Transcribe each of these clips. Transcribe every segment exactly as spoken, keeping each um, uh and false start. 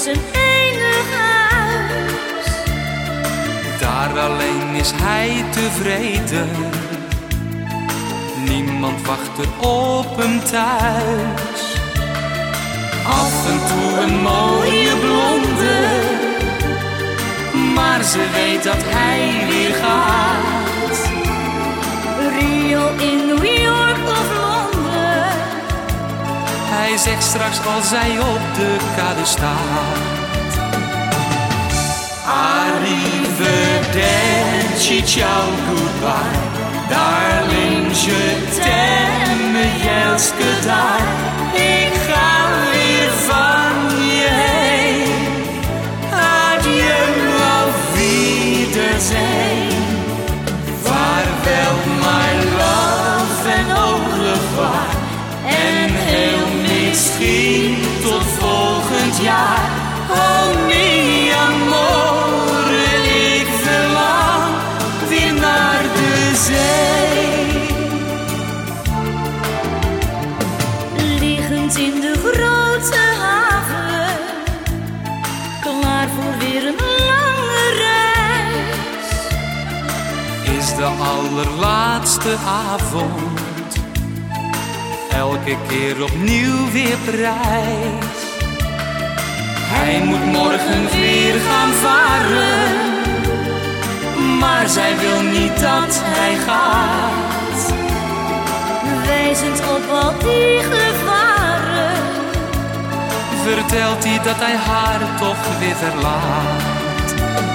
zijn enig huis. Daar alleen is hij tevreden, niemand wacht er op hem thuis. Af en toe een mooie blonde, maar ze weet dat hij weer gaat. Rio in New York of Londen, hij zegt straks als hij op de kade staat. Arrivederci, ciao, goodbye, darling, je t'aime, jelske daar. Ik ga weer van je heen, adieu, auf Wiedersehen. Vaarwel, my love, en au revoir. En heel misschien tot volgend jaar. Oh, mi amore, ik verlang weer naar de zee. liggend in de grote haven, klaar voor weer een lange reis. Is de allerlaatste avond, elke keer opnieuw weer prijs. Hij moet morgen weer gaan varen, maar zij wil niet dat hij gaat. Wijzend op al die gevaren, vertelt hij dat hij haar toch weer verlaat.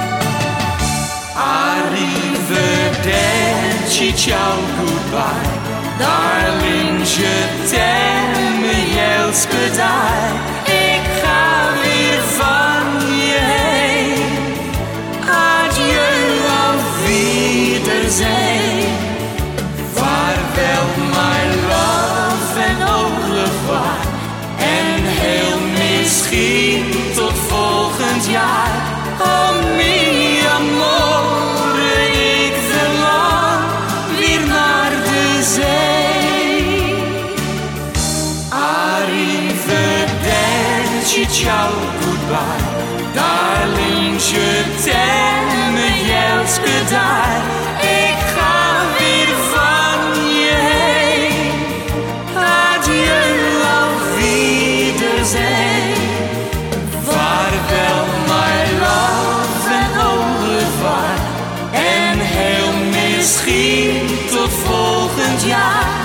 Arrivederci, ciao, goodbye, darling, je t'aime, jelske daar. Ik ga weer van je heen, adieu, auf Wiedersehen. Vaarwel, my love, en au revoir. En heel misschien tot volgend jaar. Oh, mi amore, ik verlang weer naar de zee. Arrivederci, ciao, goodbye, darling, je t'aime, jelske daar. Ik ga weer van je heen, adieu, auf Wiedersehen. Vaarwel, my love, en au revoir. En heel misschien tot volgend jaar.